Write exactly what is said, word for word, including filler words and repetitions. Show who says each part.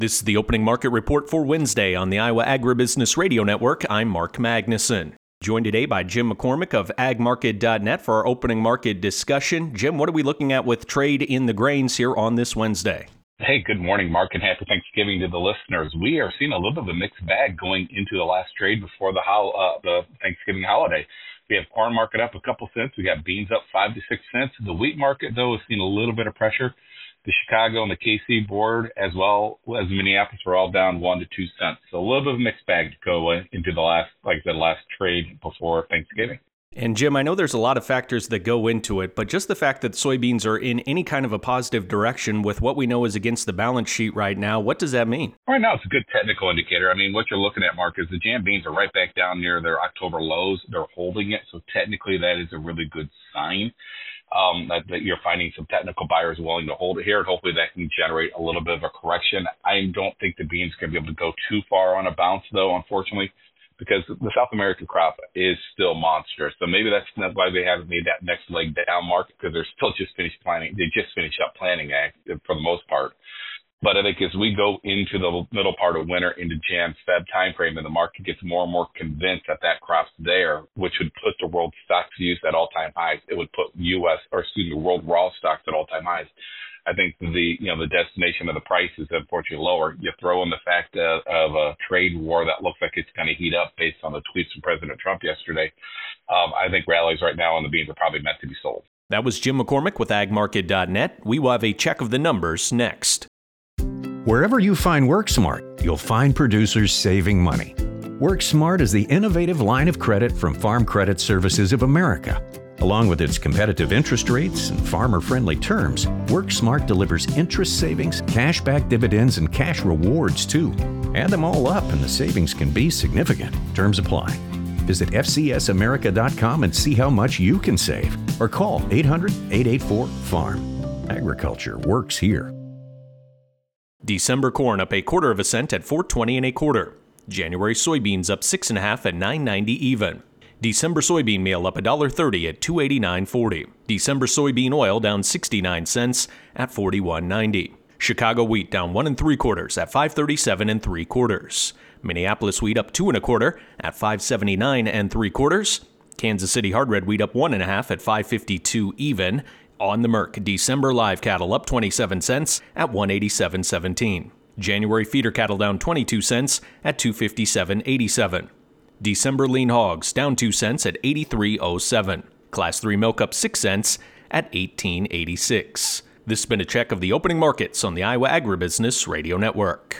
Speaker 1: This is the opening market report for Wednesday on the Iowa Agribusiness Radio Network. I'm Mark Magnuson. Joined today by Jim McCormick of ag market dot net for our opening market discussion. Jim, what are we looking at with trade in the grains here on this Wednesday?
Speaker 2: Hey, good morning, Mark, and happy Thanksgiving to the listeners. We are seeing a little bit of a mixed bag going into the last trade before the ho- uh, the Thanksgiving holiday. We have corn market up a couple cents. We got beans up five to six cents. The wheat market, though, is seeing a little bit of pressure. The Chicago and the K C board, as well as Minneapolis, are all down one to two cents. So a little bit of a mixed bag to go into the last, like I said, last trade before Thanksgiving.
Speaker 1: And Jim, I know there's a lot of factors that go into it, but just the fact that soybeans are in any kind of a positive direction with what we know is against the balance sheet right now, what does that mean?
Speaker 2: Right now, it's a good technical indicator. I mean, what you're looking at, Mark, is the jam beans are right back down near their October lows. They're holding it, so technically that is a really good sign. Um, that, that you're finding some technical buyers willing to hold it here, and hopefully that can generate a little bit of a correction. I don't think the beans are going to be able to go too far on a bounce, though, unfortunately, because the South American crop is still monstrous. So maybe that's not why they haven't made that next leg down market, because they're still just finished planting. They just finished up planting ag for the most part. But I think as we go into the middle part of winter, into Jan, Feb timeframe, and the market gets more and more convinced that that crop's there, which would put the world stocks use at all-time highs. It would put U S or excuse me, world raw stocks at all-time highs. I think the you know the destination of the price is unfortunately lower. You throw in the fact of, of a trade war that looks like it's going to heat up based on the tweets from President Trump yesterday. Um, I think rallies right now on the beans are probably meant to be sold.
Speaker 1: That was Jim McCormick with ag market dot net. We will have a check of the numbers next.
Speaker 3: Wherever you find WorkSmart, you'll find producers saving money. WorkSmart is the innovative line of credit from Farm Credit Services of America. Along with its competitive interest rates and farmer-friendly terms, WorkSmart delivers interest savings, cashback dividends, and cash rewards, too. Add them all up, and the savings can be significant. Terms apply. Visit F C S America dot com and see how much you can save. Or call eight hundred, eight eight four, FARM. Agriculture works here.
Speaker 1: December corn up a quarter of a cent at four twenty and a quarter. January soybeans up six and a half at nine ninety even. December soybean meal up one dollar thirty at two eighty-nine forty. December soybean oil down sixty-nine cents at forty-one ninety. Chicago wheat down one and three quarters at five thirty-seven and three quarters. Minneapolis wheat up two and a quarter at five seventy-nine and three quarters. Kansas City hard red wheat up one and a half at five fifty-two even. On the Merc, December live cattle up twenty-seven cents at one eighty-seven seventeen. January feeder cattle down twenty-two cents at two fifty-seven eighty-seven. December lean hogs down two cents at eighty-three oh seven. Class three milk up six cents at eighteen eighty-six. This has been a check of the opening markets on the Iowa Agribusiness Radio Network.